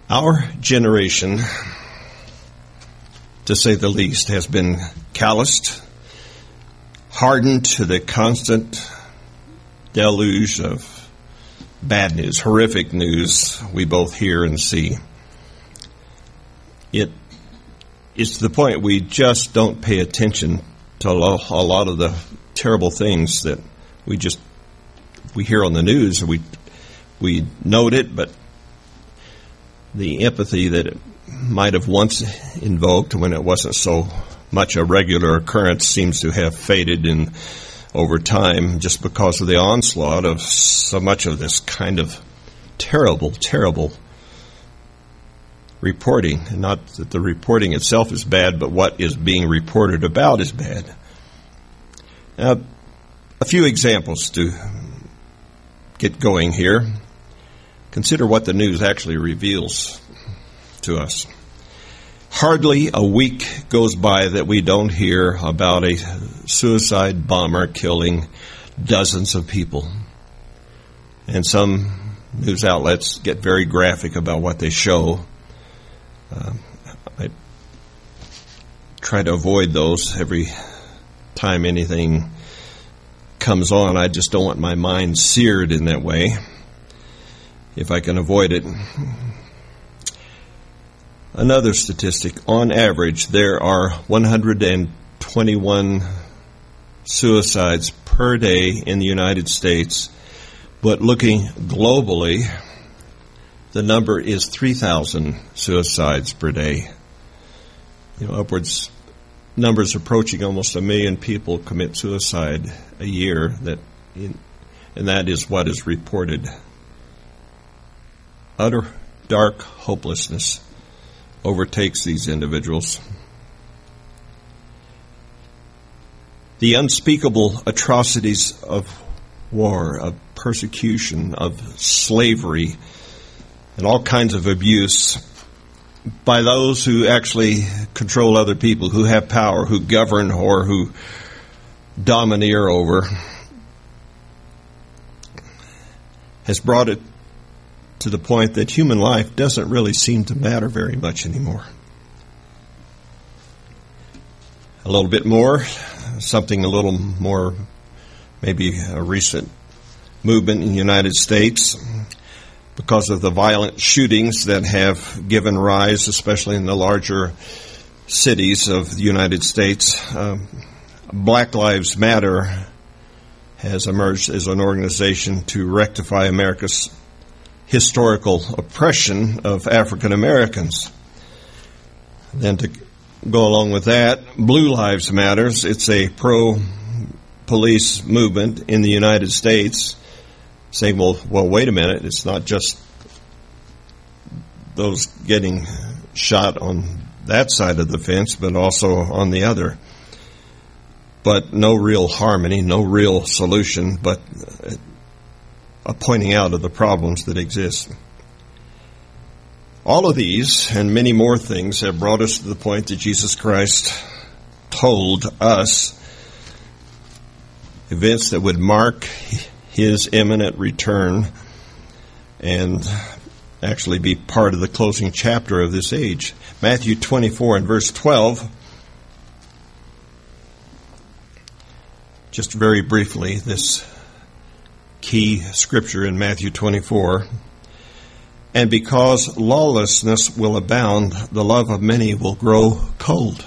Our generation, to say the least, has been calloused, hardened to the constant deluge of bad news, horrific news we both hear and see. It's to the point we just don't pay attention to a lot of the terrible things that we hear on the news. We note it, but the empathy that it might have once invoked when it wasn't so much a regular occurrence seems to have faded over time just because of the onslaught of so much of this kind of terrible, terrible reporting. Not that the reporting itself is bad, but what is being reported about is bad. Now, a few examples to get going here. Consider what the news actually reveals to us. Hardly a week goes by that we don't hear about a suicide bomber killing dozens of people. And some news outlets get very graphic about what they show. I try to avoid those every time anything comes on. I just don't want my mind seared in that way, if I can avoid it. Another statistic, on average, there are 121 suicides per day in the United States, but looking globally, the number is 3,000 suicides per day. Upwards numbers approaching almost 1 million people commit suicide a year, and that is what is reported. Utter dark hopelessness overtakes these individuals. The unspeakable atrocities of war, of persecution, of slavery, and all kinds of abuse by those who actually control other people, who have power, who govern or who domineer over, has brought it to the point that human life doesn't really seem to matter very much anymore. A little bit more, something a little more, maybe a recent movement in the United States, because of the violent shootings that have given rise, especially in the larger cities of the United States. Black Lives Matter has emerged as an organization to rectify America's historical oppression of African Americans. Then to go along with that, Blue Lives Matters. It's a pro-police movement in the United States saying, well, wait a minute, it's not just those getting shot on that side of the fence, but also on the other. But no real harmony, no real solution, but a pointing out of the problems that exist. All of these and many more things have brought us to the point that Jesus Christ told us events that would mark His imminent return and actually be part of the closing chapter of this age. Matthew 24 and verse 12, just very briefly, this key scripture in Matthew 24. And because lawlessness will abound, the love of many will grow cold.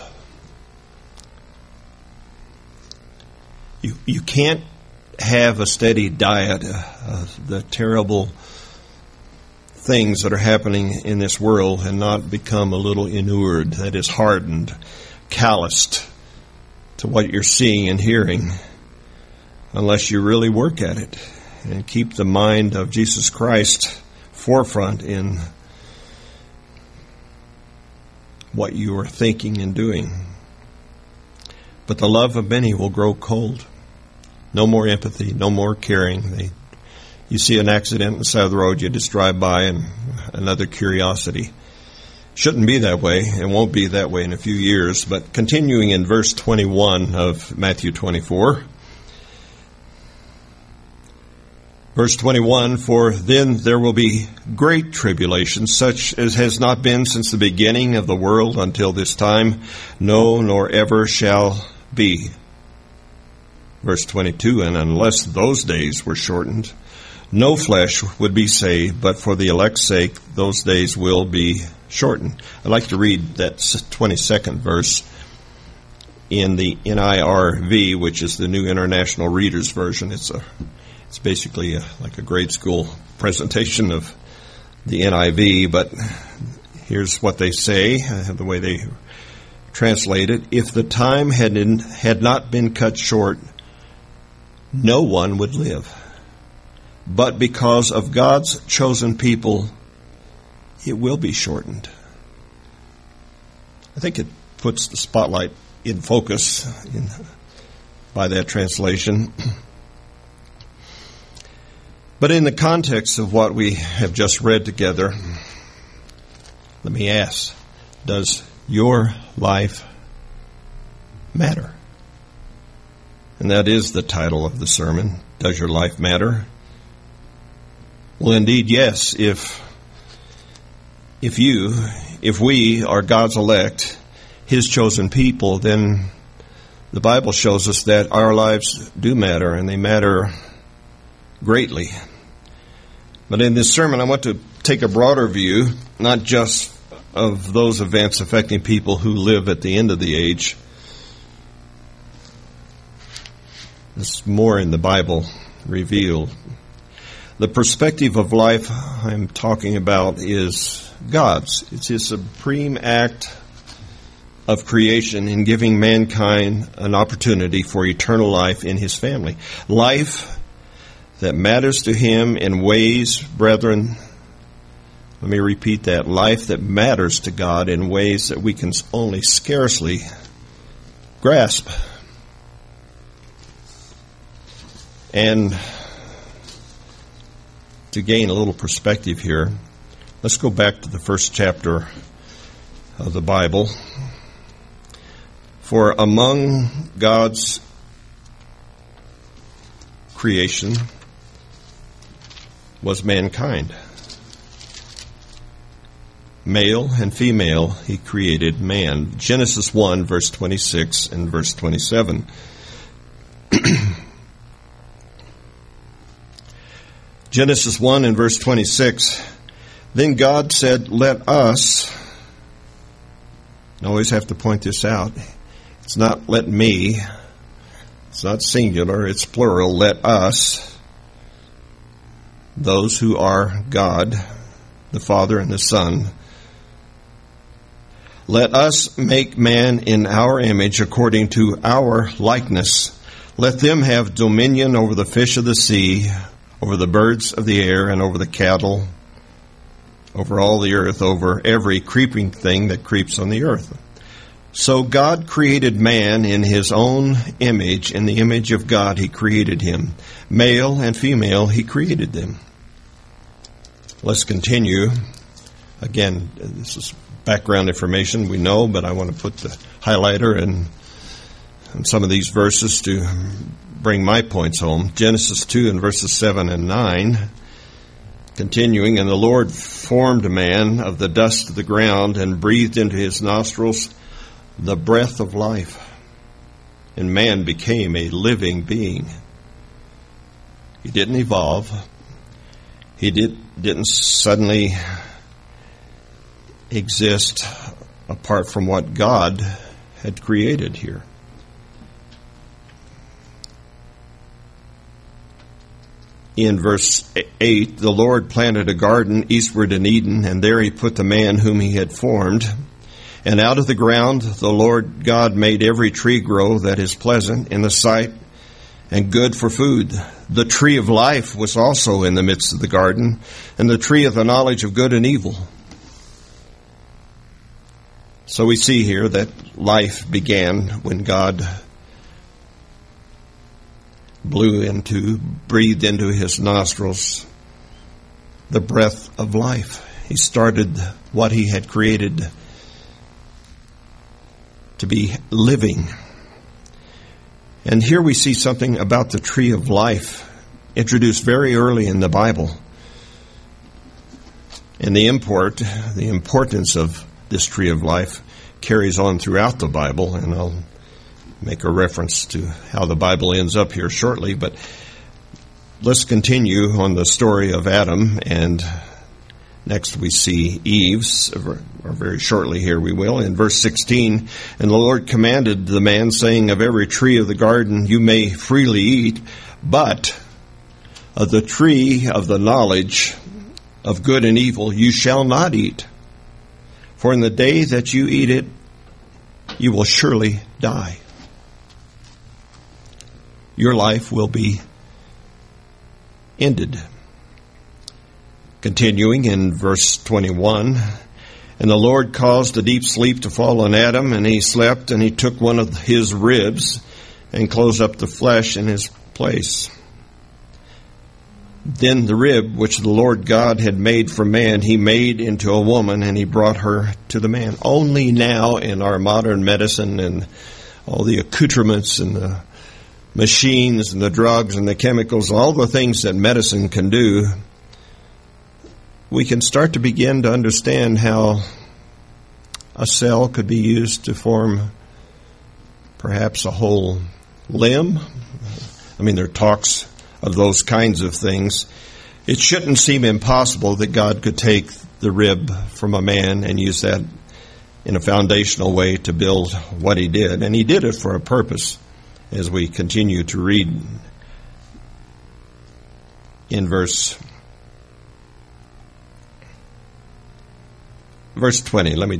You can't have a steady diet of the terrible things that are happening in this world and not become a little inured, that is hardened, calloused to what you're seeing and hearing, unless you really work at it and keep the mind of Jesus Christ forefront in what you are thinking and doing. But the love of many will grow cold. No more empathy, no more caring. You see an accident on the side of the road, you just drive by, and another curiosity. Shouldn't be that way. It won't be that way in a few years. But continuing in verse 21 of Matthew 24, Verse 21, for then there will be great tribulation, such as has not been since the beginning of the world until this time, no, nor ever shall be. Verse 22, and unless those days were shortened, no flesh would be saved, but for the elect's sake, those days will be shortened. I'd like to read that 22nd verse in the NIRV, which is the New International Reader's Version. It's basically like a grade school presentation of the NIV, but here's what they say, the way they translate it. If the time had not been cut short, no one would live. But because of God's chosen people, it will be shortened. I think it puts the spotlight in focus by that translation. But in the context of what we have just read together, let me ask, does your life matter? And that is the title of the sermon. Does your life matter? Well, indeed, yes. If we are God's elect, His chosen people, then the Bible shows us that our lives do matter, and they matter greatly. But in this sermon, I want to take a broader view, not just of those events affecting people who live at the end of the age. There's more in the Bible revealed. The perspective of life I'm talking about is God's. It's His supreme act of creation in giving mankind an opportunity for eternal life in His family. Life that matters to Him in ways, brethren, let me repeat that, life that matters to God in ways that we can only scarcely grasp. And to gain a little perspective here, let's go back to the first chapter of the Bible. For among God's creation was mankind. Male and female, He created man. Genesis 1, verse 26 and verse 27. Genesis 1 and verse 26. Then God said, let us, I always have to point this out, it's not let me, it's not singular, it's plural, let us, those who are God, the Father and the Son, let us make man in our image according to our likeness. Let them have dominion over the fish of the sea, over the birds of the air, and over the cattle, over all the earth, over every creeping thing that creeps on the earth. So God created man in His own image. In the image of God He created him. Male and female He created them. Let's continue. Again, this is background information we know, but I want to put the highlighter in some of these verses to bring my points home. Genesis 2 and verses 7 and 9. Continuing, and the Lord formed man of the dust of the ground and breathed into his nostrils the breath of life, and man became a living being. He didn't evolve. He didn't suddenly exist apart from what God had created here. In verse 8, the Lord planted a garden eastward in Eden, and there He put the man whom He had formed. And out of the ground the Lord God made every tree grow that is pleasant in the sight and good for food. The tree of life was also in the midst of the garden, and the tree of the knowledge of good and evil. So we see here that life began when God breathed into His nostrils the breath of life. He started what He had created to be living. And here we see something about the tree of life introduced very early in the Bible. And the importance of this tree of life carries on throughout the Bible, and I'll make a reference to how the Bible ends up here shortly. But let's continue on the story of Adam, and next we see Eve's, or very shortly here we will, in verse 16. And the Lord commanded the man, saying, of every tree of the garden you may freely eat, but of the tree of the knowledge of good and evil you shall not eat. For in the day that you eat it, you will surely die. Your life will be ended. Continuing in verse 21, and the Lord caused a deep sleep to fall on Adam, and he slept, and he took one of his ribs and closed up the flesh in his place. Then the rib which the Lord God had made for man, he made into a woman, and he brought her to the man. Only now in our modern medicine and all the accoutrements and the machines and the drugs and the chemicals, all the things that medicine can do, we can start to begin to understand how a cell could be used to form perhaps a whole limb. I mean, there are talks of those kinds of things. It shouldn't seem impossible that God could take the rib from a man and use that in a foundational way to build what he did. And he did it for a purpose, as we continue to read in verse 20. Let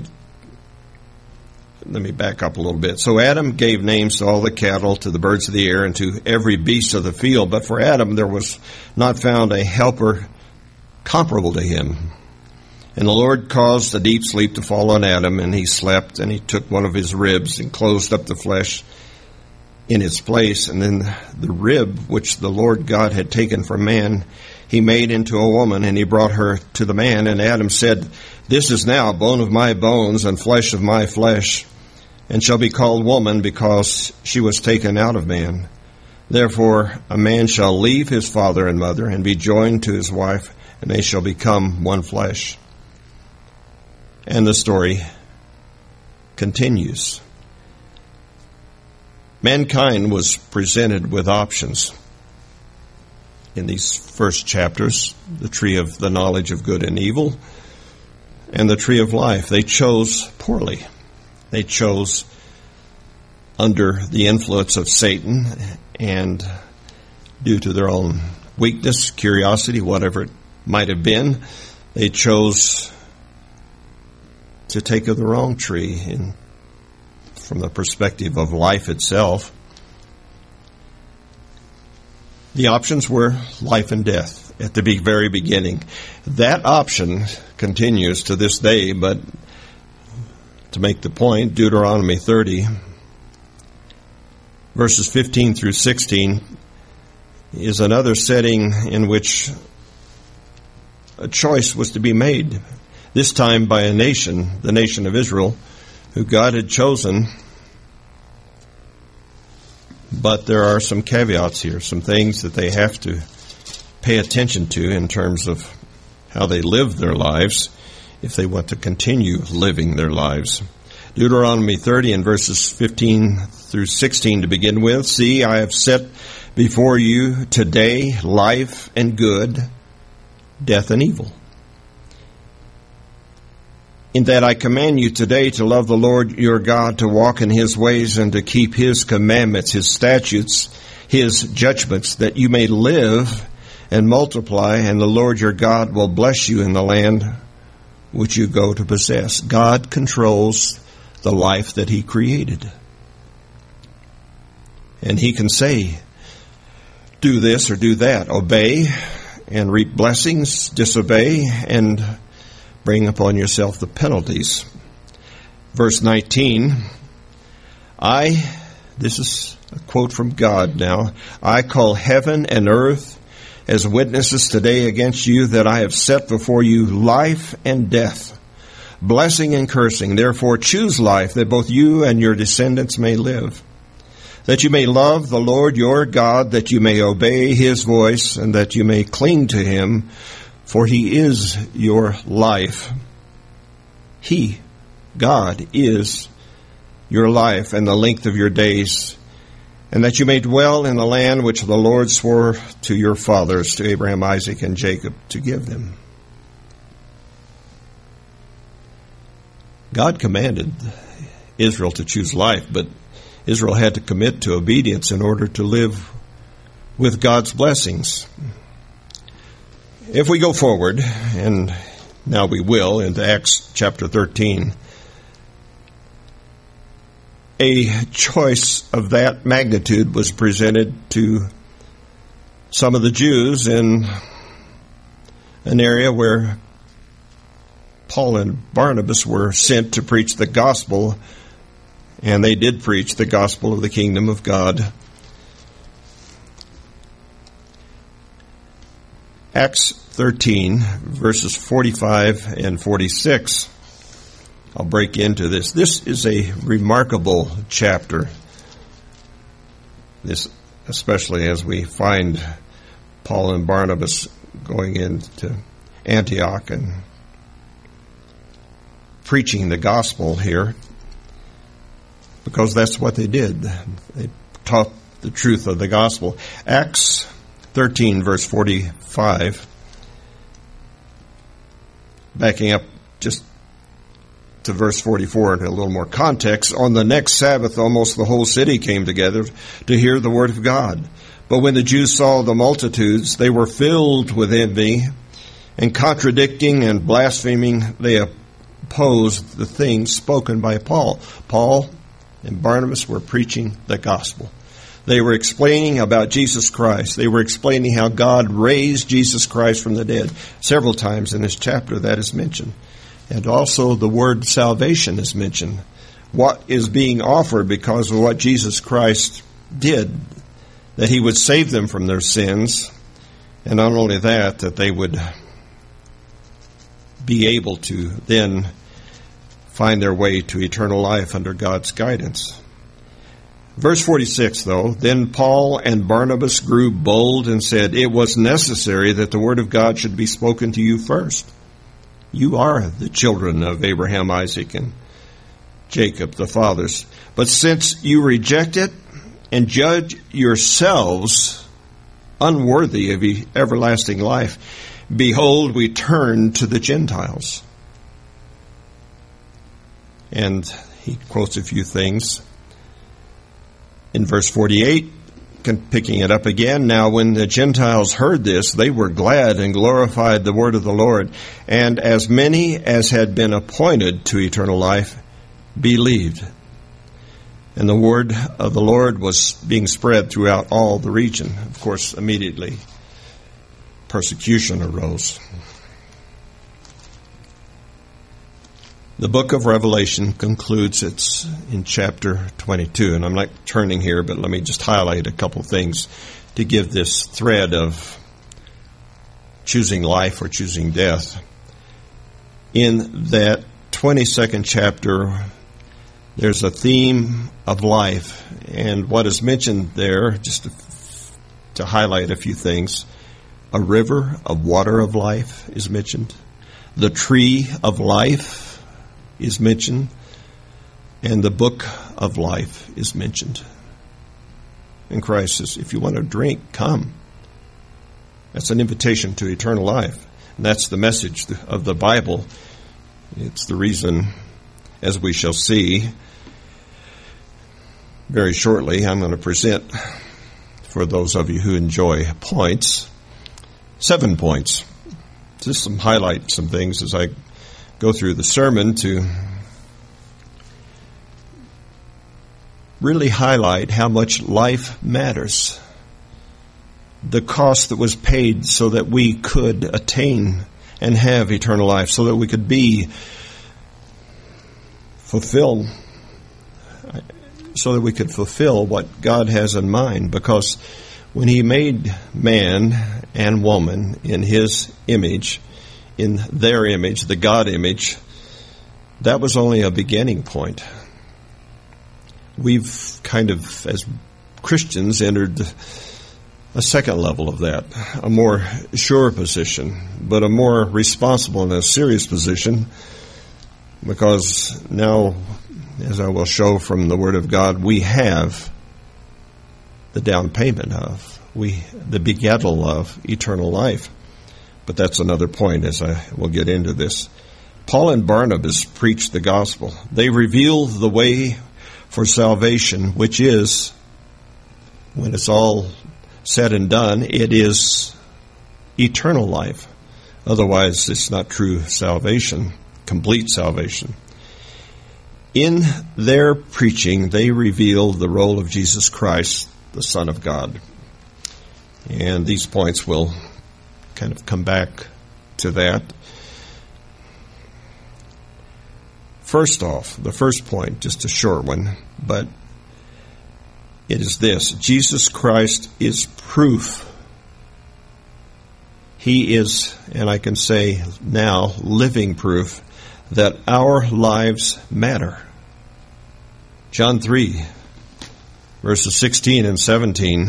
me back up a little bit. So Adam gave names to all the cattle, to the birds of the air, and to every beast of the field. But for Adam there was not found a helper comparable to him. And the Lord caused a deep sleep to fall on Adam, and he slept, and he took one of his ribs and closed up the flesh in its place. And then the rib which the Lord God had taken from man, he made into a woman, and he brought her to the man. And Adam said, this is now bone of my bones and flesh of my flesh, and shall be called woman, because she was taken out of man. Therefore a man shall leave his father and mother, and be joined to his wife, and they shall become one flesh. And the story continues. Mankind was presented with options in these first chapters, the tree of the knowledge of good and evil, and the tree of life. They chose poorly. They chose under the influence of Satan, and due to their own weakness, curiosity, whatever it might have been, they chose to take of the wrong tree from the perspective of life itself. The options were life and death at the very beginning. That option continues to this day, but to make the point, Deuteronomy 30, verses 15 through 16, is another setting in which a choice was to be made, this time by a nation, the nation of Israel, who God had chosen. But there are some caveats here, some things that they have to pay attention to in terms of how they live their lives if they want to continue living their lives. Deuteronomy 30 and verses 15 through 16 to begin with. See, I have set before you today life and good, death and evil. In that I command you today to love the Lord your God, to walk in his ways, and to keep his commandments, his statutes, his judgments, that you may live and multiply, and the Lord your God will bless you in the land which you go to possess. God controls the life that he created. And he can say, do this or do that. Obey and reap blessings, disobey and bring upon yourself the penalties. Verse 19, this is a quote from God now, I call heaven and earth as witnesses today against you, that I have set before you life and death, blessing and cursing. Therefore choose life, that both you and your descendants may live, that you may love the Lord your God, that you may obey his voice, and that you may cling to him, for he is your life. He, God, is your life and the length of your days, and that you may dwell in the land which the Lord swore to your fathers, to Abraham, Isaac, and Jacob, to give them. God commanded Israel to choose life, but Israel had to commit to obedience in order to live with God's blessings. If we go forward, and now we will, into Acts chapter 13, a choice of that magnitude was presented to some of the Jews in an area where Paul and Barnabas were sent to preach the gospel, and they did preach the gospel of the kingdom of God. Acts 13, verses 45 and 46. I'll break into this. This is a remarkable chapter. This, especially as we find Paul and Barnabas going into Antioch and preaching the gospel here, because that's what they did. They taught the truth of the gospel. Acts 13, verse 45, backing up just to verse 44 in a little more context. On the next Sabbath, almost the whole city came together to hear the word of God. But when the Jews saw the multitudes, they were filled with envy, and contradicting and blaspheming, they opposed the things spoken by Paul. Paul and Barnabas were preaching the gospel. They were explaining about Jesus Christ. They were explaining how God raised Jesus Christ from the dead. Several times in this chapter that is mentioned. And also the word salvation is mentioned. What is being offered because of what Jesus Christ did. That he would save them from their sins. And not only that, that they would be able to then find their way to eternal life under God's guidance. Verse 46, though, then Paul and Barnabas grew bold and said, it was necessary that the word of God should be spoken to you first. You are the children of Abraham, Isaac, and Jacob, the fathers. But since you reject it and judge yourselves unworthy of everlasting life, behold, we turn to the Gentiles. And he quotes a few things. In verse 48, picking it up again, now when the Gentiles heard this, they were glad and glorified the word of the Lord. And as many as had been appointed to eternal life believed. And the word of the Lord was being spread throughout all the region. Of course, immediately persecution arose. The book of Revelation concludes in chapter 22, and I'm not turning here, but let me just highlight a couple things to give this thread of choosing life or choosing death. In that 22nd chapter, there's a theme of life, and what is mentioned there, just to highlight a few things, a river of water of life is mentioned. The tree of life is mentioned, and the book of life is mentioned. And Christ says, if you want to drink, come. That's an invitation to eternal life. And that's the message of the Bible. It's the reason, as we shall see very shortly, I'm going to present, for those of you who enjoy points, 7 points. Just highlight some things as I go through the sermon to really highlight how much life matters. The cost that was paid so that we could attain and have eternal life, so that we could be fulfilled, so that we could fulfill what God has in mind. Because when He made man and woman in His image, in their image, the God image, that was only a beginning point. We've kind of, as Christians entered a second level of that, a more sure position, but a more responsible and a serious position, because now, as I will show from the Word of God, we have the down payment of, the begettal of eternal life. But that's another point as I will get into this. Paul and Barnabas preached the gospel. They reveal the way for salvation, which is, when it's all said and done, it is eternal life. Otherwise, it's not true salvation, complete salvation. In their preaching, they reveal the role of Jesus Christ, the Son of God. And these points will kind of come back to that. First off, the first point, just a short one, but it is this: Jesus Christ is proof. He is, and I can say now, living proof that our lives matter. John 3, verses 16 and 17.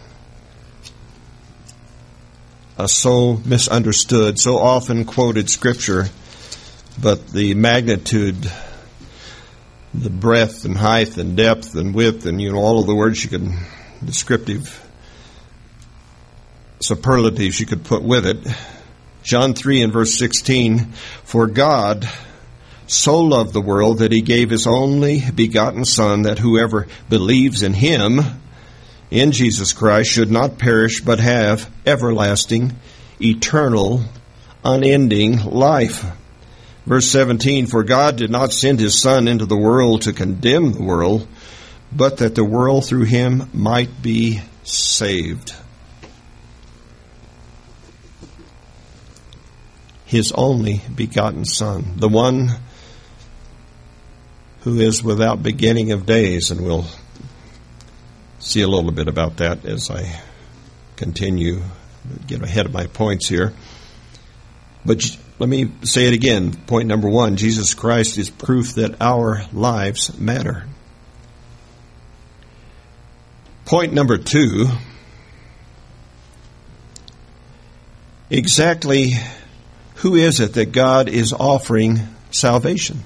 A so misunderstood, so often quoted scripture, but the magnitude, the breadth and height and depth and width and all of the words you could, descriptive superlatives you could put with it. John 3 and verse 16, for God so loved the world that he gave his only begotten Son, that whoever believes in him, in Jesus Christ, should not perish but have everlasting, eternal, unending life. Verse 17, for God did not send his Son into the world to condemn the world, but that the world through him might be saved. His only begotten Son, the one who is without beginning of days, and we'll see a little bit about that as I continue, get ahead of my points here. But let me say it again. Point number one, Jesus Christ is proof that our lives matter. Point number two, exactly who is it that God is offering salvation?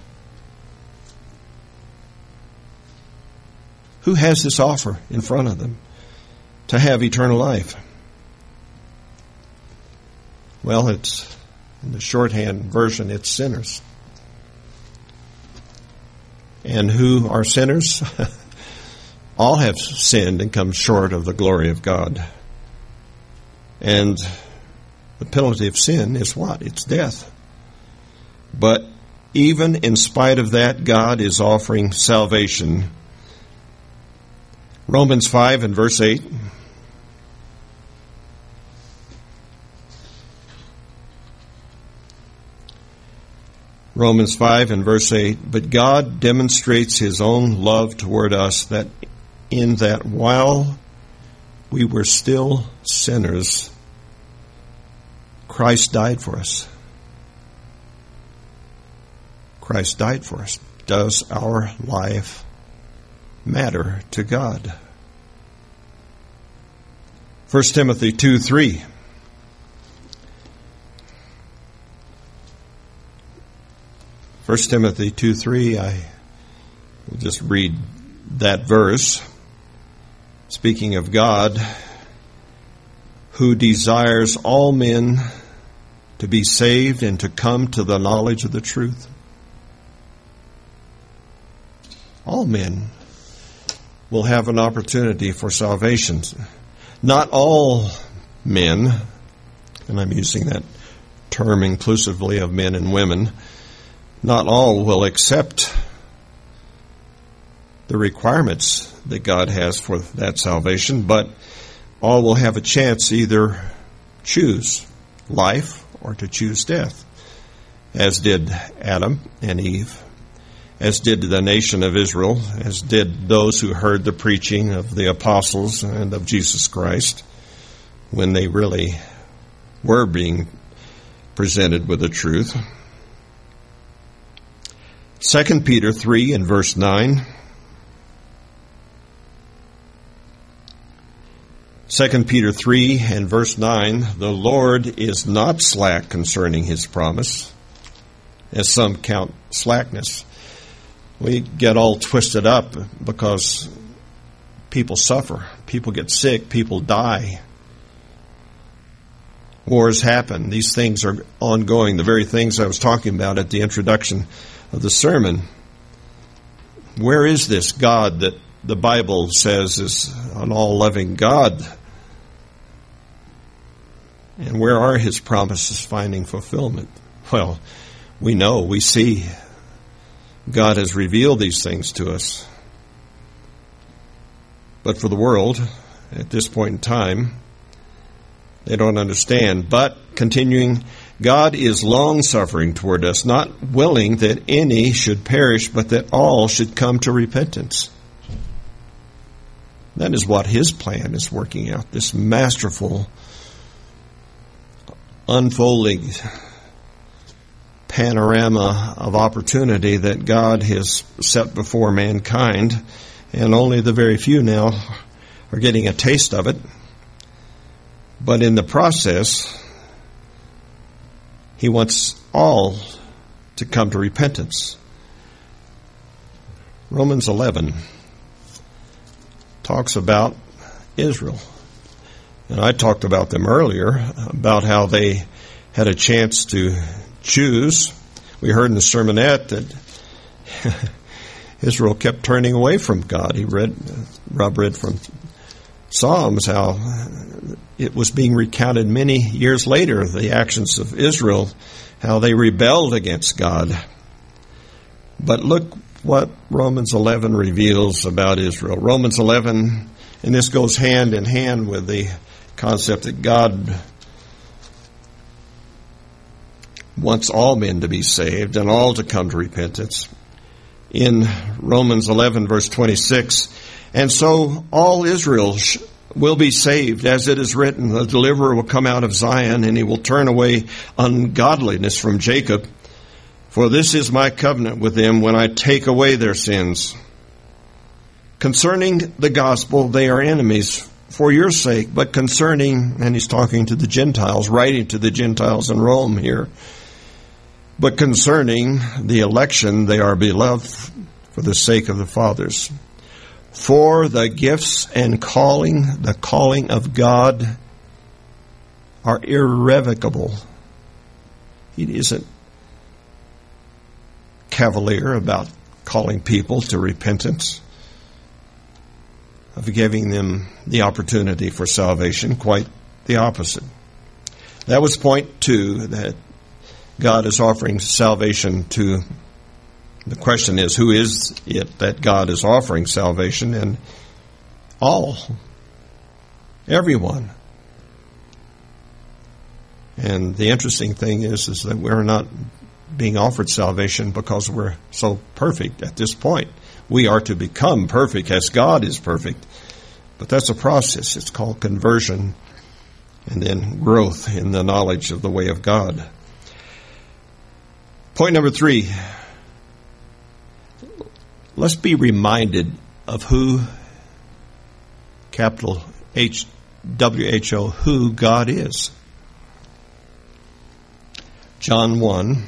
Who has this offer in front of them to have eternal life? Well, it's in the shorthand version, it's sinners. And who are sinners? All have sinned and come short of the glory of God. And the penalty of sin is what? It's death. But even in spite of that, God is offering salvation. Romans 5 and verse 8. Romans 5 and verse 8. But God demonstrates his own love toward us, that in that while we were still sinners, Christ died for us. Christ died for us. Does our life matter to God? 1 Timothy 2:3. First Timothy 2:3, I will just read that verse. Speaking of God, who desires all men to be saved and to come to the knowledge of the truth. All men will have an opportunity for salvation. Not all men, and I'm using that term inclusively of men and women, not all will accept the requirements that God has for that salvation, but all will have a chance either choose life or to choose death, as did Adam and Eve, as did the nation of Israel, as did those who heard the preaching of the apostles and of Jesus Christ when they really were being presented with the truth. 2 Peter 3 and verse 9. 2 Peter 3 and verse 9, the Lord is not slack concerning his promise, as some count slackness. We get all twisted up because people suffer, people get sick, people die. Wars happen. These things are ongoing. The very things I was talking about at the introduction of the sermon. Where is this God that the Bible says is an all-loving God? And where are his promises finding fulfillment? Well, we know, we see God has revealed these things to us. But for the world, at this point in time, they don't understand. But, continuing, God is long-suffering toward us, not willing that any should perish, but that all should come to repentance. That is what his plan is working out, this masterful, unfolding panorama of opportunity that God has set before mankind, and only the very few now are getting a taste of it. But in the process, he wants all to come to repentance. Romans 11 talks about Israel. And I talked about them earlier, about how they had a chance to choose. We heard in the sermonette that Israel kept turning away from God. Rob read from Psalms how it was being recounted many years later, the actions of Israel, how they rebelled against God. But look what Romans 11 reveals about Israel. Romans 11, and this goes hand in hand with the concept that God wants all men to be saved and all to come to repentance. In Romans 11, verse 26, and so all Israel will be saved, as it is written, the deliverer will come out of Zion, and he will turn away ungodliness from Jacob. For this is my covenant with them when I take away their sins. Concerning the gospel, they are enemies for your sake, but concerning, and he's talking to the Gentiles, writing to the Gentiles in Rome here, but concerning the election, they are beloved for the sake of the fathers. For the gifts and calling, the calling of God, are irrevocable. He isn't cavalier about calling people to repentance, of giving them the opportunity for salvation. Quite the opposite. That was point 2, that God is offering salvation to. The question is, who is it that God is offering salvation? And all. Everyone. And the interesting thing is that we're not being offered salvation because we're so perfect at this point. We are to become perfect as God is perfect. But that's a process. It's called conversion and then growth in the knowledge of the way of God. Point number 3. Let's be reminded of who, capital H, W-H-O, who God is. John 1.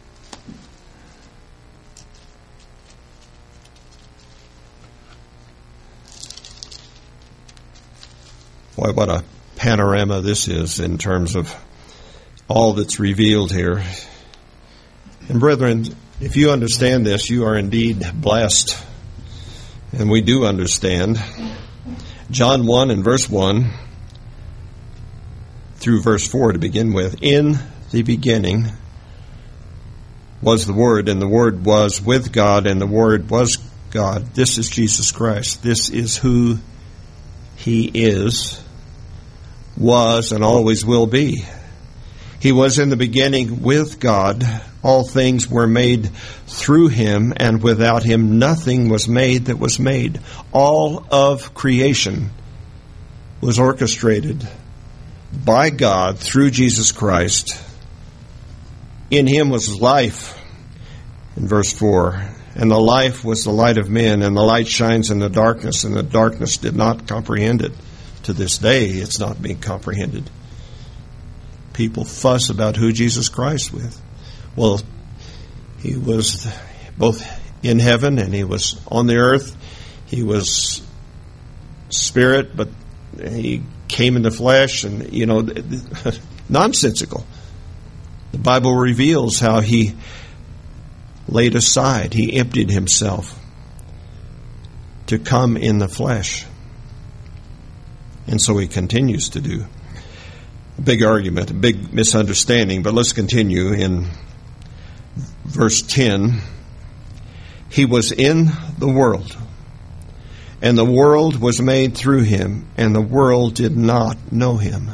Boy, what a panorama this is in terms of all that's revealed here. And brethren, if you understand this, you are indeed blessed. And we do understand. John 1 and verse 1 through verse 4 to begin with. In the beginning was the Word, and the Word was with God, and the Word was God. This is Jesus Christ. This is who He is, was, and always will be. He was in the beginning with God. All things were made through Him, and without Him nothing was made that was made. All of creation was orchestrated by God through Jesus Christ. In Him was life, in verse 4, and the life was the light of men, and the light shines in the darkness, and the darkness did not comprehend it. to this day, it's not being comprehended. People fuss about who Jesus Christ was. Well, he was both in heaven and he was on the earth. He was spirit, but he came in the flesh, and, nonsensical. The Bible reveals how he laid aside, he emptied himself to come in the flesh. And so he continues to do. A big argument, a big misunderstanding, but let's continue in verse 10. He was in the world, and the world was made through him, and the world did not know him.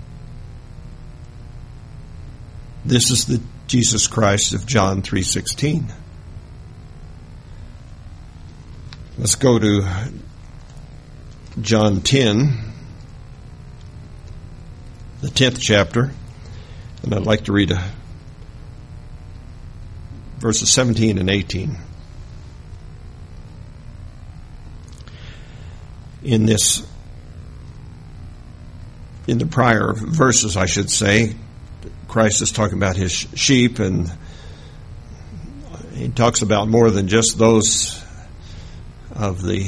This is the Jesus Christ of John 3:16. Let's go to John 10, the 10th chapter, and I'd like to read verses 17 and 18. In the prior verses, I should say, Christ is talking about his sheep, and he talks about more than just those of the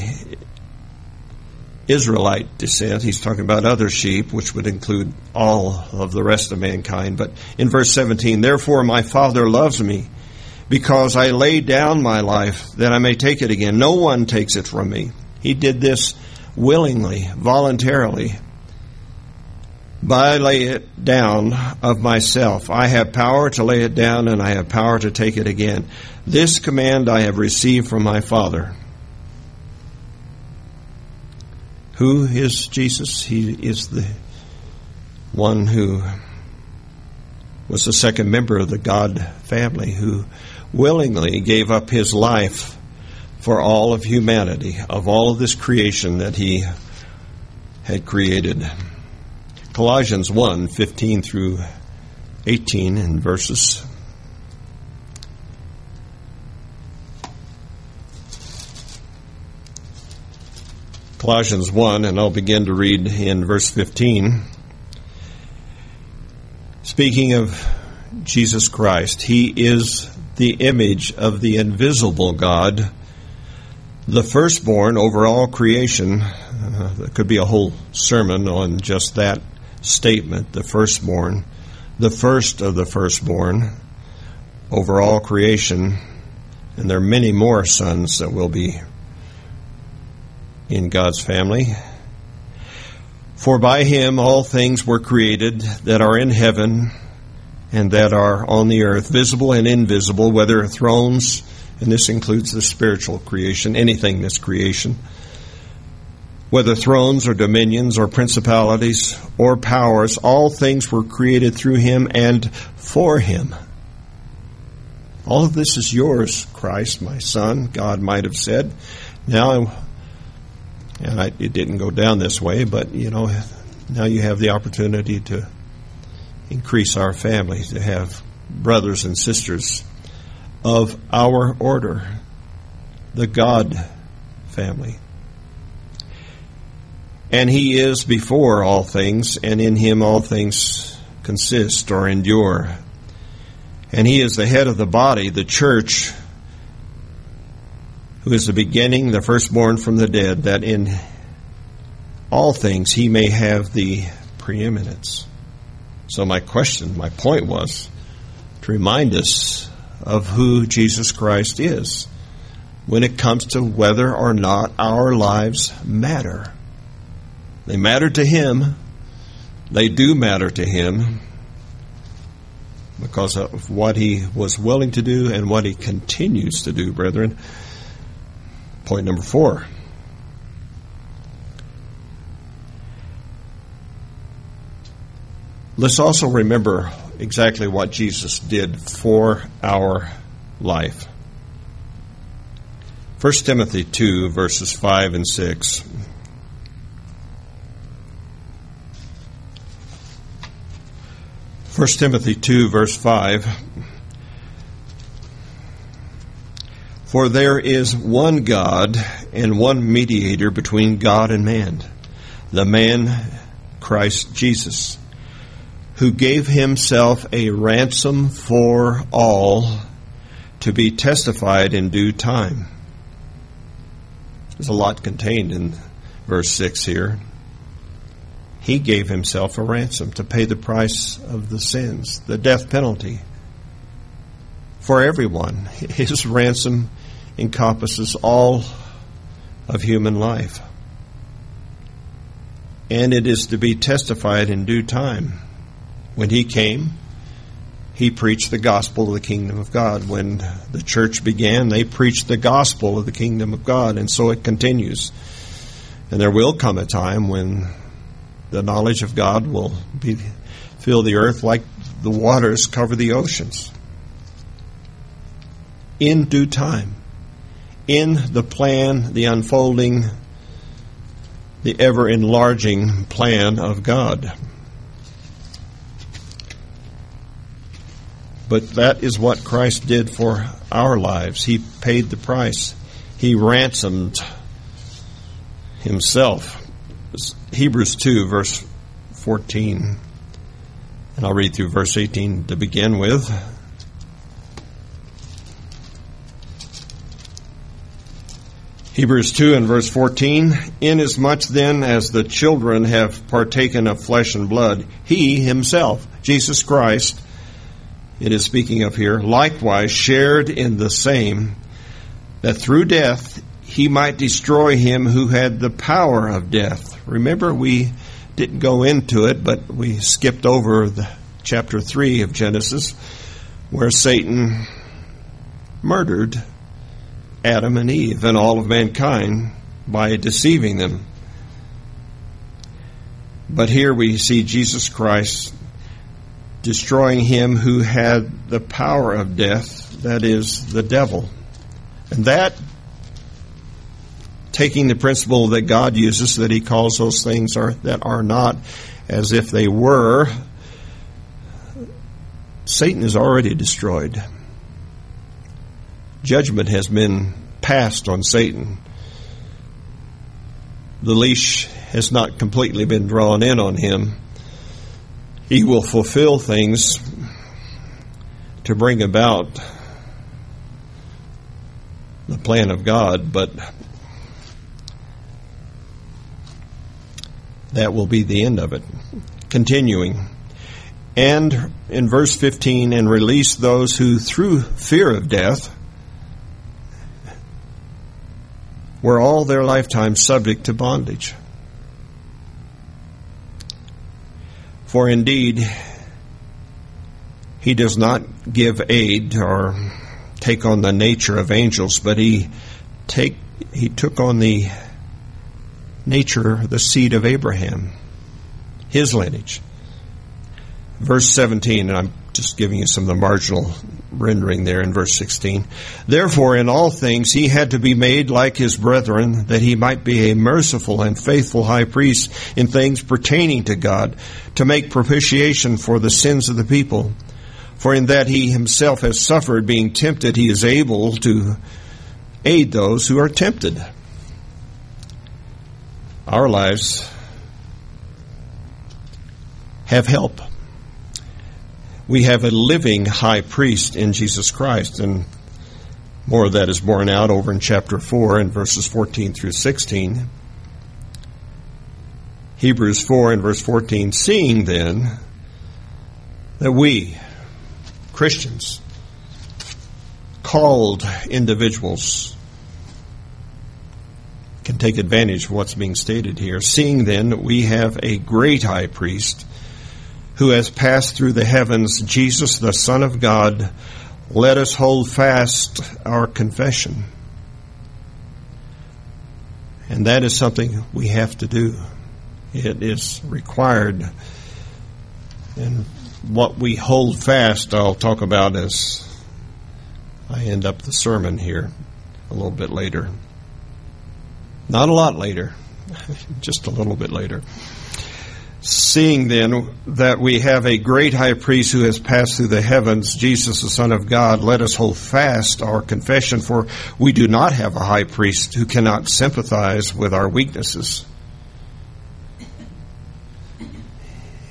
Israelite descent. He's talking about other sheep, which would include all of the rest of mankind. But in verse 17, therefore my Father loves me, because I lay down my life that I may take it again. No one takes it from me. He did this willingly, voluntarily. But I lay it down of myself. I have power to lay it down, and I have power to take it again. This command I have received from my Father. Who is Jesus? He is the one who was the second member of the God family, who willingly gave up his life for all of humanity, of all of this creation that he had created. Colossians 1:15 through 18 in verses. Colossians 1, and I'll begin to read in verse 15. Speaking of Jesus Christ, he is the image of the invisible God, the firstborn over all creation. There could be a whole sermon on just that statement, the firstborn, the first of the firstborn over all creation. And there are many more sons that will be in God's family. For by him all things were created that are in heaven and that are on the earth, visible and invisible, whether thrones, and this includes the spiritual creation, anything that's creation, whether thrones or dominions or principalities or powers, all things were created through him and for him. All of this is yours, Christ, my son, God might have said. It didn't go down this way, but, now you have the opportunity to increase our family, to have brothers and sisters of our order, the God family. And he is before all things, and in him all things consist or endure. And he is the head of the body, the church, who is the beginning, the firstborn from the dead, that in all things he may have the preeminence. So my point was to remind us of who Jesus Christ is when it comes to whether or not our lives matter. They matter to him. They do matter to him because of what he was willing to do and what he continues to do, brethren. Point number 4. Let's also remember exactly what Jesus did for our life. 1 Timothy 2, verses 5 and 6. 1 Timothy 2, verse 5. For there is one God and one mediator between God and man, the man Christ Jesus, who gave himself a ransom for all, to be testified in due time. There's a lot contained in verse 6 here. He gave himself a ransom to pay the price of the sins, the death penalty, for everyone. His ransom encompasses all of human life. And it is to be testified in due time. When he came, he preached the gospel of the kingdom of God. When the church began, they preached the gospel of the kingdom of God, and so it continues. And there will come a time when the knowledge of God will fill the earth like the waters cover the oceans. In due time. In the plan, the unfolding, the ever-enlarging plan of God. But that is what Christ did for our lives. He paid the price. He ransomed himself. Hebrews 2, verse 14. And I'll read through verse 18 to begin with. Hebrews 2 and verse 14. Inasmuch then as the children have partaken of flesh and blood, he himself, Jesus Christ, it is speaking of here, likewise shared in the same, that through death he might destroy him who had the power of death. Remember, we didn't go into it, but we skipped over the chapter 3 of Genesis, where Satan murdered Adam and Eve and all of mankind by deceiving them. But here we see Jesus Christ destroying him who had the power of death, that is, the devil. And that, taking the principle that God uses, that he calls those things that are not as if they were, Satan is already destroyed. Judgment has been passed on Satan. The leash has not completely been drawn in on him. He will fulfill things to bring about the plan of God, but that will be the end of it. Continuing. And in verse 15, and release those who through fear of death were all their lifetime subject to bondage. For indeed, he does not give aid or take on the nature of angels, but he took on the nature, the seed of Abraham, his lineage. Verse 17, and I'm just giving you some of the marginal rendering there in verse 16. Therefore, in all things he had to be made like his brethren, that he might be a merciful and faithful high priest in things pertaining to God, to make propitiation for the sins of the people. For in that he himself has suffered being tempted, he is able to aid those who are tempted. Our lives have help. We have a living high priest in Jesus Christ, and more of that is borne out over in chapter 4 and verses 14 through 16. Hebrews 4 and verse 14, seeing then that we, Christians, called individuals, can take advantage of what's being stated here. Seeing then that we have a great high priest who has passed through the heavens, Jesus, the Son of God, let us hold fast our confession. And that is something we have to do. It is required. And what we hold fast, I'll talk about as I end up the sermon here a little bit later. Not a lot later, just a little bit later. Seeing then that we have a great high priest who has passed through the heavens, Jesus the Son of God, let us hold fast our confession, for we do not have a high priest who cannot sympathize with our weaknesses,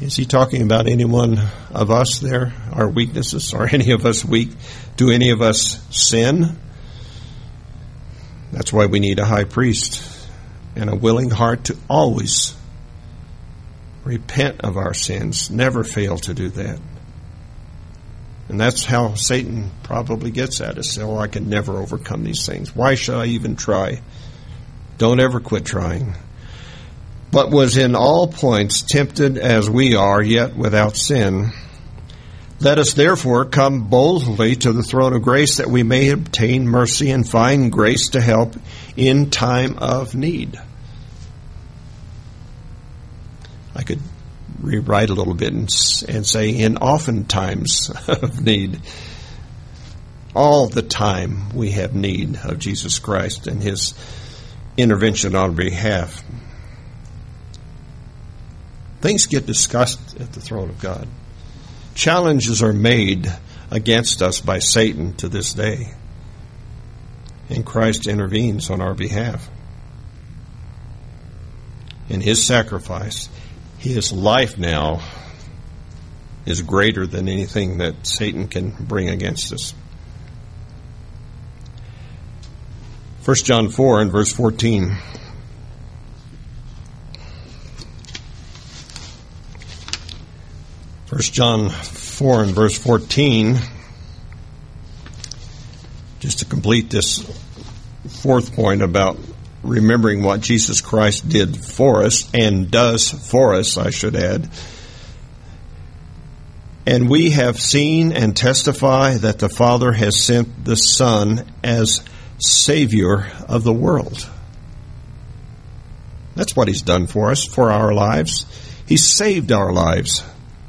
Is he talking about any one of us there, our weaknesses? Are any of us weak? Do any of us sin? That's why we need a high priest and a willing heart to always repent of our sins. Never fail to do that. And that's how Satan probably gets at us. Oh, I can never overcome these things. Why should I even try? Don't ever quit trying. But was in all points tempted as we are, yet without sin. Let us therefore come boldly to the throne of grace, that we may obtain mercy and find grace to help in time of need. I could rewrite a little bit and say, in often times of need. All the time we have need of Jesus Christ and His intervention on our behalf. Things get discussed at the throne of God. Challenges are made against us by Satan to this day. And Christ intervenes on our behalf. In His sacrifice, His life now is greater than anything that Satan can bring against us. 1 John 4 and verse 14. 1 John 4 and verse 14, just to complete this fourth point about remembering what Jesus Christ did for us, and does for us, I should add. And we have seen and testify that the Father has sent the Son as Savior of the world. That's what He's done for us, for our lives. He saved our lives.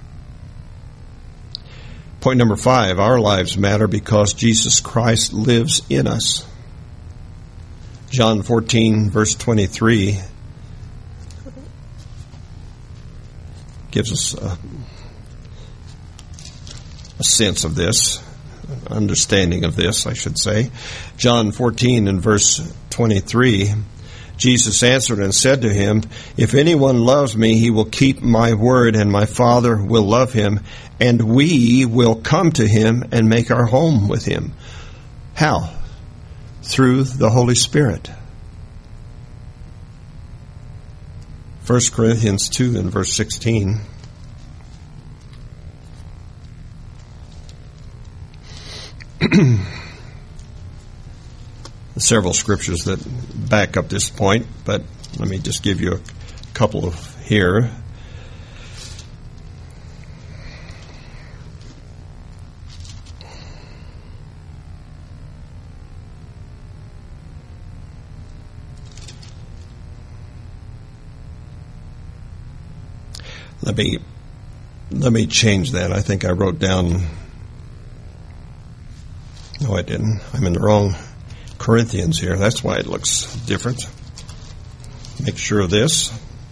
Point number 5, our lives matter because Jesus Christ lives in us. John 14, verse 23 gives us a sense of this, understanding of this, I should say. John 14 and verse 23, Jesus answered and said to him, if anyone loves me, he will keep my word, and my Father will love him, and we will come to him and make our home with him. How? Through the Holy Spirit. 1 Corinthians 2 and verse 16. Several scriptures that back up this point, but let me just give you a couple of here. Let me change that. I think I wrote down. No, I didn't. I'm in the wrong Corinthians here. That's why it looks different. Make sure of this.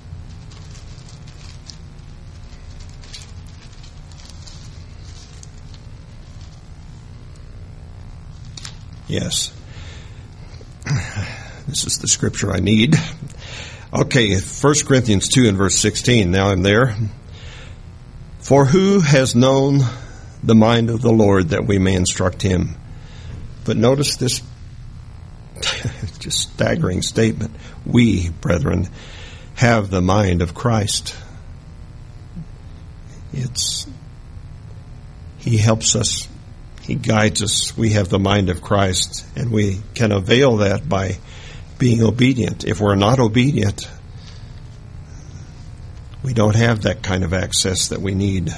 Yes. This is the scripture I need. Okay, 1 Corinthians 2 and verse 16. Now I'm there. For who has known the mind of the Lord that we may instruct him? But notice this just staggering statement. We, brethren, have the mind of Christ. He helps us. He guides us. We have the mind of Christ, and we can avail that by being obedient. If we're not obedient, we don't have that kind of access that we need.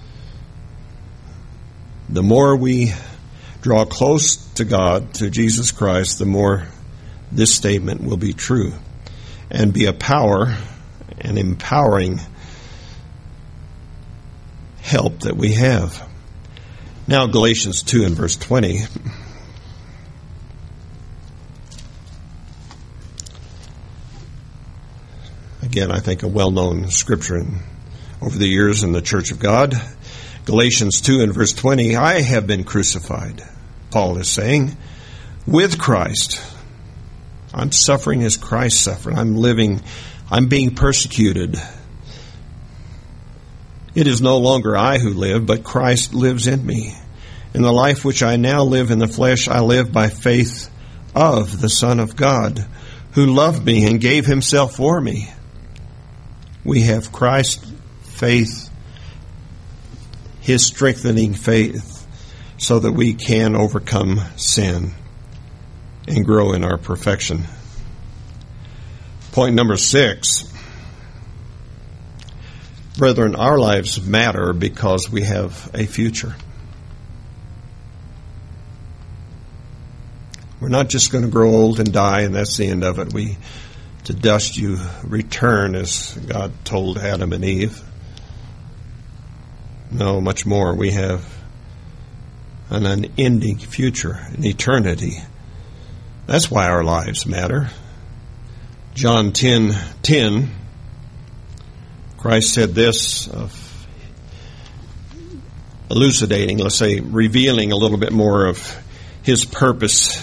The more we draw close to God, to Jesus Christ, the more this statement will be true and be a power and empowering help that we have. Now Galatians 2 and verse 20. Again, I think a well-known scripture over the years in the Church of God. Galatians 2 and verse 20, I have been crucified, Paul is saying, with Christ. I'm suffering as Christ suffered. I'm being persecuted. It is no longer I who live, but Christ lives in me. In the life which I now live in the flesh, I live by faith of the Son of God, who loved me and gave himself for me. We have Christ's faith, his strengthening faith, so that we can overcome sin and grow in our perfection. Point number 6. Brethren, our lives matter because we have a future. We're not just going to grow old and die, and that's the end of it. To dust you return, as God told Adam and Eve. No, much more. We have an unending future, an eternity. That's why our lives matter. John 10:10, Christ said this, of elucidating, let's say, revealing a little bit more of his purpose,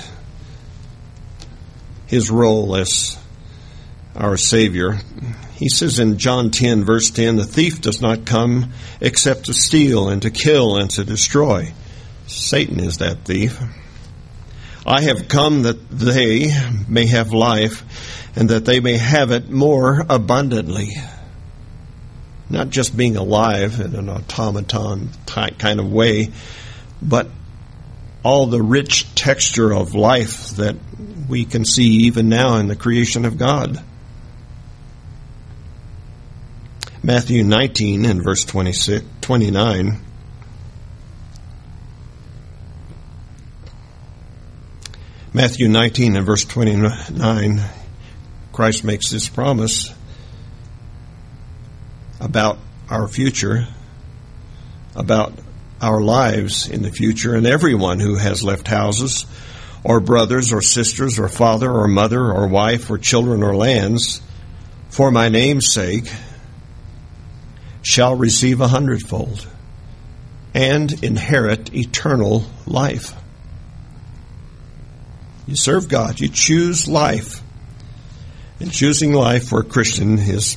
his role as our Savior. He says in John 10, verse 10, the thief does not come except to steal and to kill and to destroy. Satan is that thief. I have come that they may have life and that they may have it more abundantly. Not just being alive in an automaton kind of way, but all the rich texture of life that we can see even now in the creation of God. Matthew 19 and verse 29. Matthew 19 and verse 29, Christ makes this promise about our future, about our lives in the future, and everyone who has left houses, or brothers, or sisters, or father, or mother, or wife, or children, or lands, for my name's sake, shall receive 100-fold, and inherit eternal life. You serve God. You choose life. And choosing life for a Christian is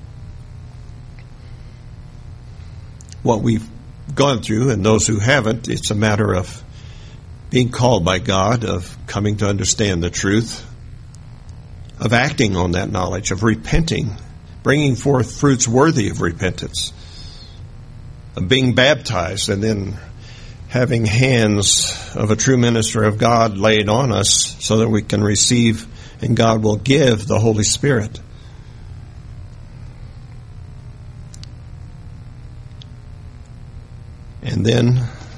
what we've gone through, and those who haven't, it's a matter of being called by God, of coming to understand the truth, of acting on that knowledge, of repenting, bringing forth fruits worthy of repentance, of being baptized, and then having hands of a true minister of God laid on us so that we can receive, and God will give the Holy Spirit. And then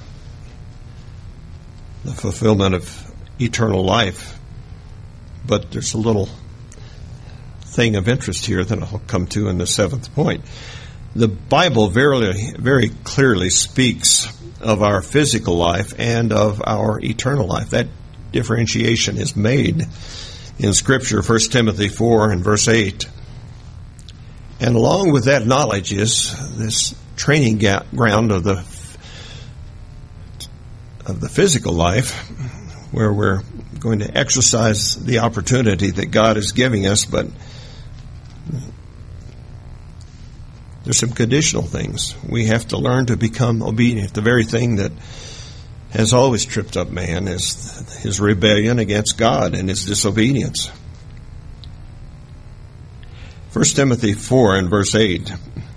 the fulfillment of eternal life. But there's a little thing of interest here that I'll come to in the 7th point. The Bible very clearly speaks of our physical life and of our eternal life. That differentiation is made in Scripture, 1 Timothy 4 and verse 8. And along with that knowledge is this training ground of the physical life, where we're going to exercise the opportunity that God is giving us, but there's some conditional things. We have to learn to become obedient. The very thing that has always tripped up man is his rebellion against God and his disobedience. 1 Timothy 4 and verse 8.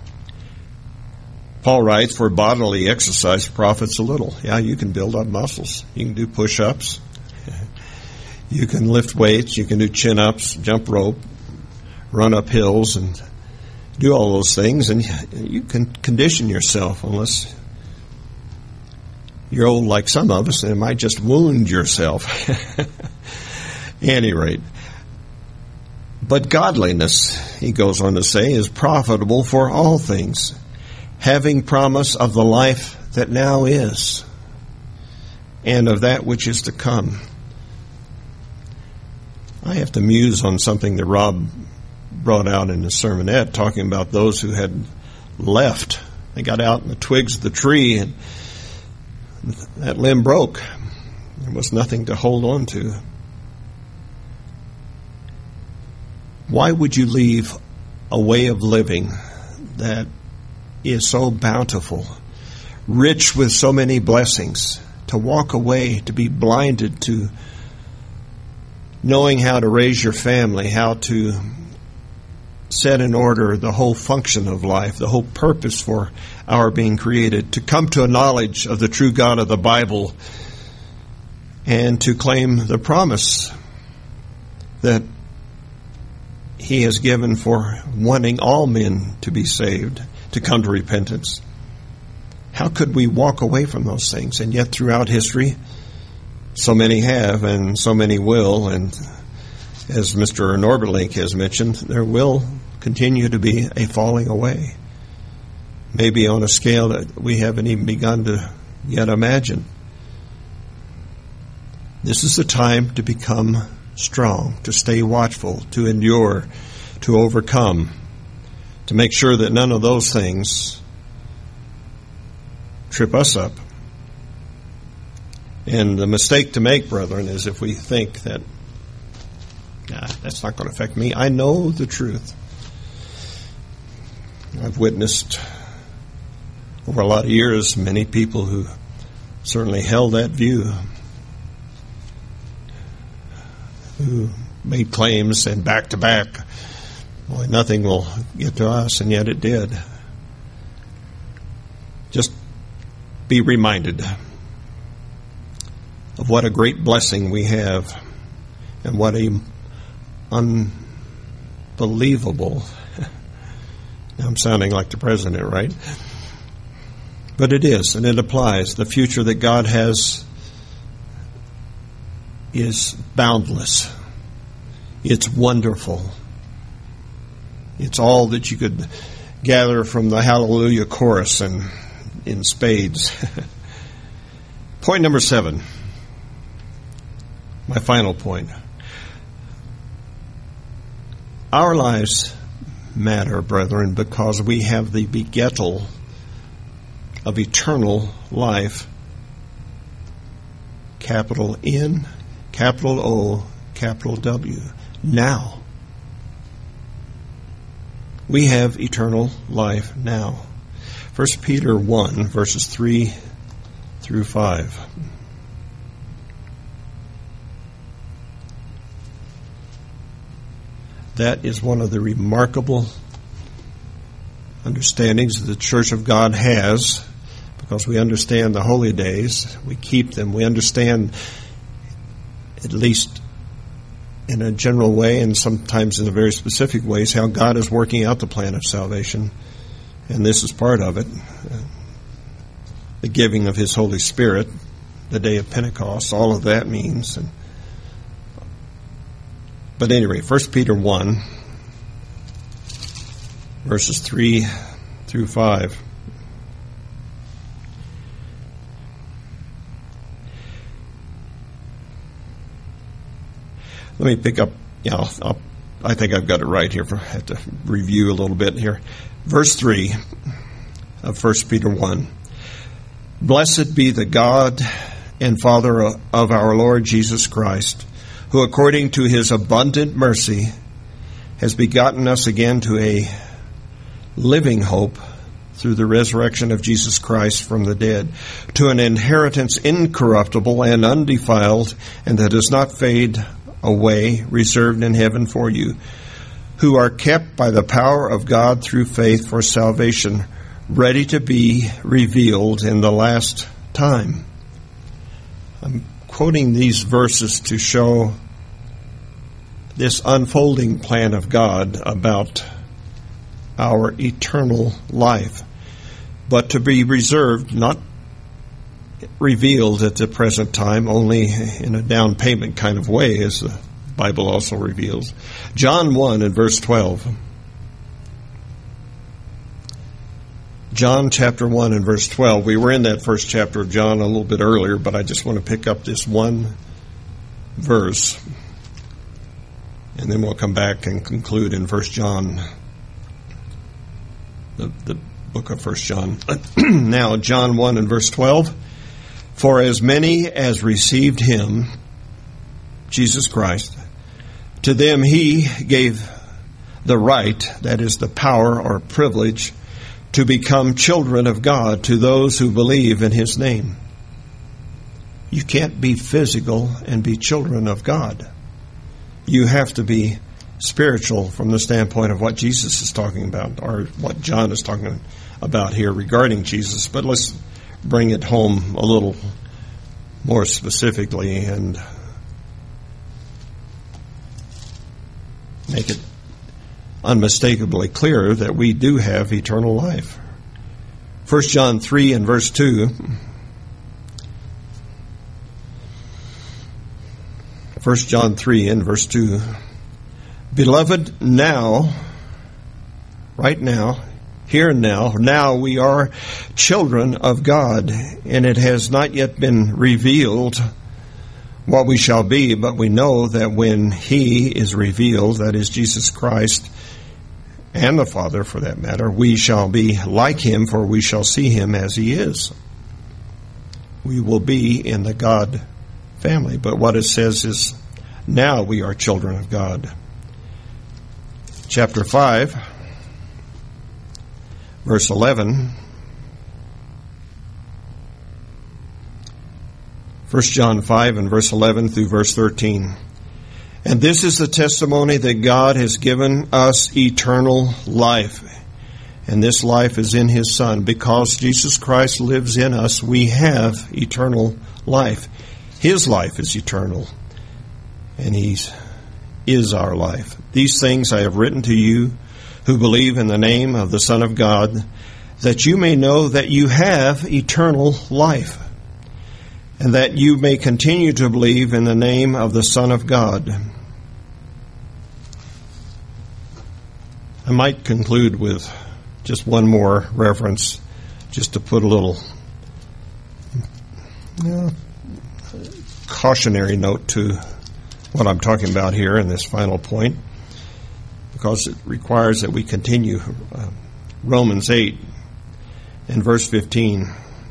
Paul writes, for bodily exercise profits a little. Yeah, you can build up muscles. You can do push-ups. You can lift weights. You can do chin-ups, jump rope, run up hills, and do all those things. And you can condition yourself, unless you're old like some of us, and it might just wound yourself. At any rate. But godliness, he goes on to say, is profitable for all things, having promise of the life that now is, and of that which is to come. I have to muse on something that Rob brought out in the sermonette, talking about those who had left. They got out in the twigs of the tree, and that limb broke. There was nothing to hold on to. Why would you leave a way of living that is so bountiful, rich with so many blessings, to walk away, to be blinded to knowing how to raise your family, how to set in order the whole function of life, the whole purpose for our being created, to come to a knowledge of the true God of the Bible, and to claim the promise that He has given for wanting all men to be saved, to come to repentance. How could we walk away from those things? And yet throughout history, so many have and so many will. And as Mr. Norberlink has mentioned, there will continue to be a falling away. Maybe on a scale that we haven't even begun to yet imagine. This is the time to become strong, to stay watchful, to endure, to overcome, to make sure that none of those things trip us up. And the mistake to make, brethren, is if we think that, that's not going to affect me. I know the truth. I've witnessed over a lot of years many people who certainly held that view, who made claims and back to back, boy, nothing will get to us, and yet it did. Just be reminded of what a great blessing we have, and what a unbelievable, I'm sounding like the president, right? But it is, and it applies. The future that God has is boundless. It's wonderful. It's all that you could gather from the Hallelujah chorus and in spades. Point number 7. My final point. Our lives matter, brethren, because we have the begettal of eternal life. Capital N, capital O, capital W. Now. We have eternal life now. 1 Peter 1, verses 3 through 5. That is one of the remarkable understandings that the Church of God has, because we understand the holy days, we keep them, we understand, at least in a general way and sometimes in a very specific ways, how God is working out the plan of salvation. And this is part of it. The giving of His Holy Spirit, the day of Pentecost, all of that means. But anyway, 1 Peter 1, verses 3 through 5. Let me pick up, I think I've got it right here. I have to review a little bit here. Verse 3 of 1 Peter 1. Blessed be the God and Father of our Lord Jesus Christ, who according to His abundant mercy has begotten us again to a living hope through the resurrection of Jesus Christ from the dead, to an inheritance incorruptible and undefiled, and that does not fade away, reserved in heaven for you, who are kept by the power of God through faith for salvation, ready to be revealed in the last time. I'm quoting these verses to show this unfolding plan of God about our eternal life, but to be reserved, not revealed at the present time, only in a down payment kind of way, as the Bible also reveals. John 1 and verse 12. John chapter 1 and verse 12. We were in that first chapter of John a little bit earlier, but I just want to pick up this one verse, and then we'll come back and conclude in 1 John, the book of 1 John. Now, John 1 and verse 12. For as many as received Him, Jesus Christ, to them He gave the right, that is the power or privilege, to become children of God to those who believe in His name. You can't be physical and be children of God. You have to be spiritual from the standpoint of what Jesus is talking about, or what John is talking about here regarding Jesus. But let's bring it home a little more specifically and make it unmistakably clear that we do have eternal life. 1 John 3 and verse 2. 1 John 3 and verse 2. Beloved, now, right now, here and now we are children of God, and it has not yet been revealed what we shall be, but we know that when He is revealed, that is Jesus Christ, and the Father for that matter, we shall be like Him, for we shall see Him as He is. We will be in the God family. But what it says is, now we are children of God. Chapter 5, verse 11. 1 John 5 and verse 11 through verse 13. And this is the testimony that God has given us eternal life. And this life is in His Son. Because Jesus Christ lives in us, we have eternal life. His life is eternal. And He is our life. These things I have written to you who believe in the name of the Son of God, that you may know that you have eternal life, and that you may continue to believe in the name of the Son of God. I might conclude with just one more reference, just to put a little cautionary note to what I'm talking about here in this final point, because it requires that we continue. Romans 8 and verse 15.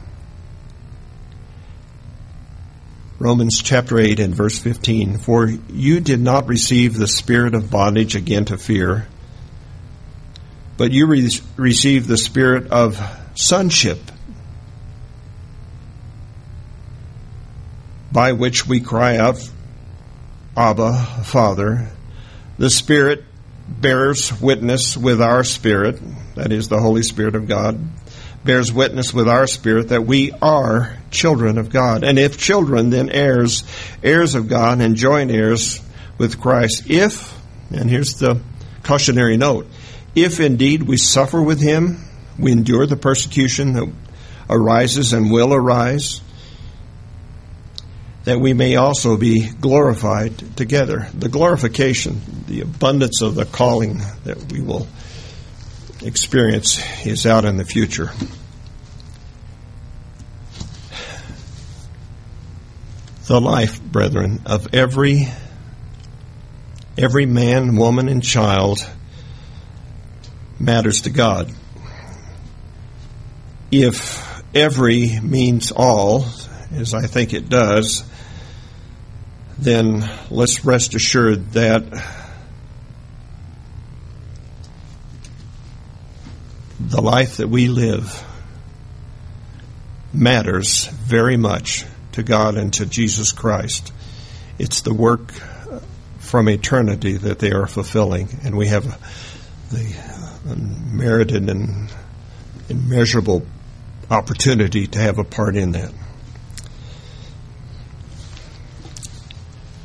Romans chapter 8 and verse 15. For you did not receive the spirit of bondage again to fear, but you received the spirit of sonship, by which we cry out, Abba, Father. The Spirit bears witness with our spirit, that is the Holy Spirit of God, bears witness with our spirit that we are children of God. And if children, then heirs, heirs of God, and joint heirs with Christ. If, and here's the cautionary note, if indeed we suffer with Him, we endure the persecution that arises and will arise, that we may also be glorified together. The glorification, the abundance of the calling that we will experience is out in the future. The life, brethren, of every man, woman, and child matters to God. If every means all, as I think it does, then let's rest assured that the life that we live matters very much to God and to Jesus Christ. It's the work from eternity that they are fulfilling, and we have the unmerited and immeasurable opportunity to have a part in that.